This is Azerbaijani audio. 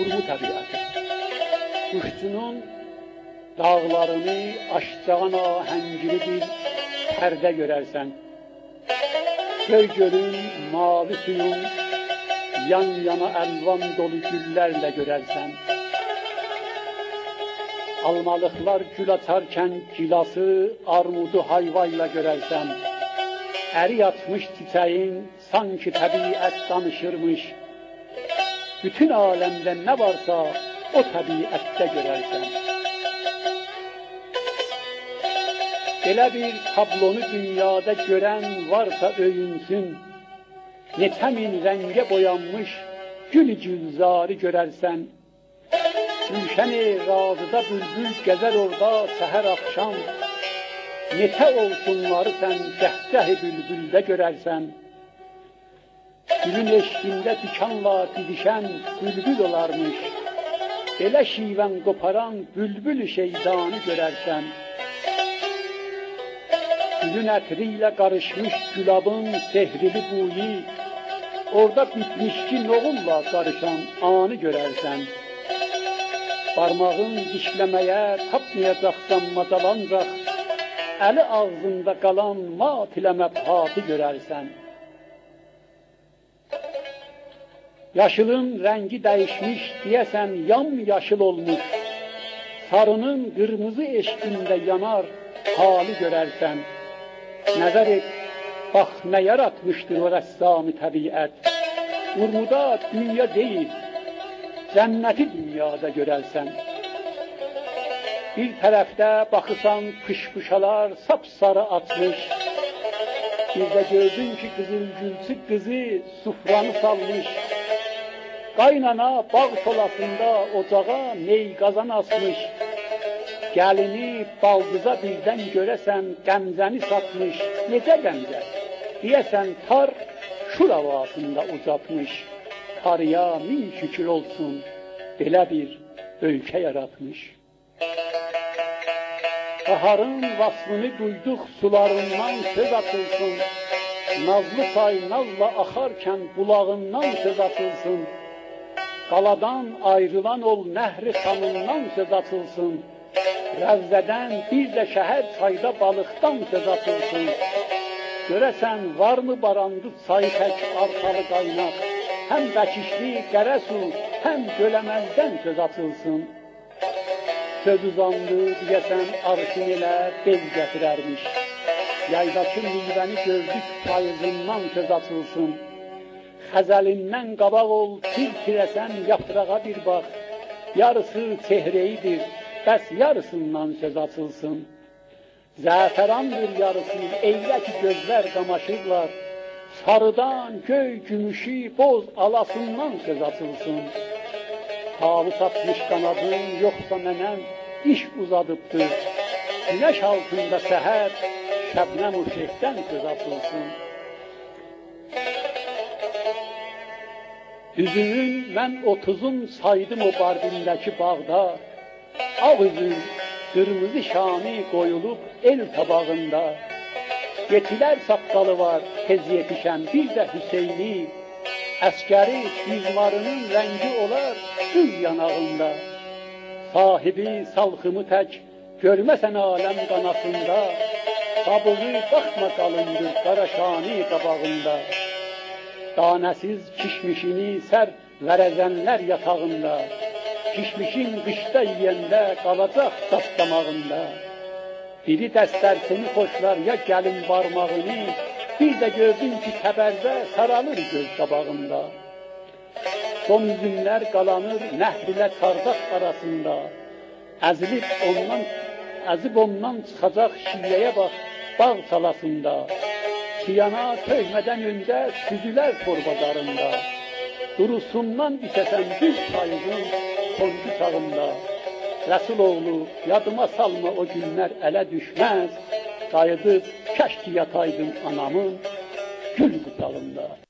durmu təbiəti. Quşçunun dağlarını aşacağın ahəngili bir pərdə görərsən. Göy gölün, mavi suyun, yan-yana əlvan dolu güllərlə görərsən. Almalıqlar gül açarkən gilası, armudu hayvayla görərsən. Əri yatmış çiçəyin sanki təbiət danışırmış. Bütün aləmdə nə varsa o təbiətdə görərsən. Belə bir tablonu dünyada görən varsa öyünsün. Neçə min rəngə boyanmış gül-gülzarı görərsən. Gülşən-i razıda bülbül gəzər orada səhər axşam. Neçə olsunları sən cəhcəh-i bülbüldə görərsən. Gülün eşqində dikanla didişən bülbül olarmış. Belə şivən qoparan bülbül-i şeydanı görərsən. Gülün ətri ilə qarışmış gülabın sehrili buyi, orada bitmişki noğulla qarışan anı görərsən. Barmağın dişləməyə tapmayacaqsan macalanacaq, əli ağzında qalan mat ilə məbhatı görərsən. Yaşılın rəngi dəyişmiş, deyəsən yam-yaşıl olmuş. Sarının qırmızı eşqində yanar hali görərsən. Nəzər et, bax nə yaratmışdır o rəssam-ı təbiət. Urmuda dünya deyil, cənnəti dünyada görərsən. Bir tərəfdə baxırsan pışpışalar sapsarı açmış. Bir də gördün ki qızılgülçü qızı sufranı salmış. Qaynana bağ tolasında ocağa ney qazan asmış. Gəlini baldıza birdən görəsən qəmzəni satmış. Necə qəmzə? Deyəsən tar şur havasında uzatmış. Tarıya min şükür olsun, belə bir ölkə yaratmış. Baharın vasfını duyduq sularından söz atılsın. Nazlı say nazla axarkən bulağından söz atılsın. Qaladan ayrılan ol nəhri xanından söz atılsın. Rəvzədən bir də şəhər çayda balıqdan söz atılsın. Görəsən varmı barandı çayı tək arxalı qaynaq. Həm bəkişli qərə su, həm göləməzdən söz atılsın. Söz uzandı, deyəsən arşın elə bez gətirərmiş. Yaydakı meyvəni gördük payızından söz atılsın. Xəzəlindən qabaq ol, tir-tirəsən yaprağa bir bax. Yarısı çehreyidir, bəs yarısından söz açılsın. Zəfərandır yarısı, eylə ki gözlər qamaşırlar. Sarıdan göy gümüşü boz alasından söz açılsın. Tavus atmış qanadın, yoxsa mənəm iş uzadıbdır. Günəş altında səhər, şəbnəm-u şeyhdən söz açılsın. Üzümün mən 30'un saydım o Bardindəki bağda. Ağ üzüm, qırmızı şami qoyulub el tabağında. Yetilər saqqalı var, tez yetişən bir də Hüseyni. Əskəri dizmarının rəngi olar gül yanağında. Sahibi salxımı tək görməsən aləm qanasında. Qabığı baxma qalındır qaraşani qabağında. Danəsiz kişmişini sər vərəzənlər yatağında. Kişmişin qışda yiyəndə qalacaq dastamağında. Biri dəstərsini xoşlar ya gəlin barmağını, bir də gördün ki təbərzə saralır göz qabağında. Son üzümlər qalanır nəhr ilə çardaq arasında. Əzib ondan çıxacaq şilləyə bax bağ salasında. Siyana töhmədən öndə süzülər torbadarında. Durusundan isəsən düz payızın soncu çağında. Rəsuloğlu, yadıma salma o günlər ələ düşməz. Qayıdıb, kəşki yataydım anamın gül qutağında.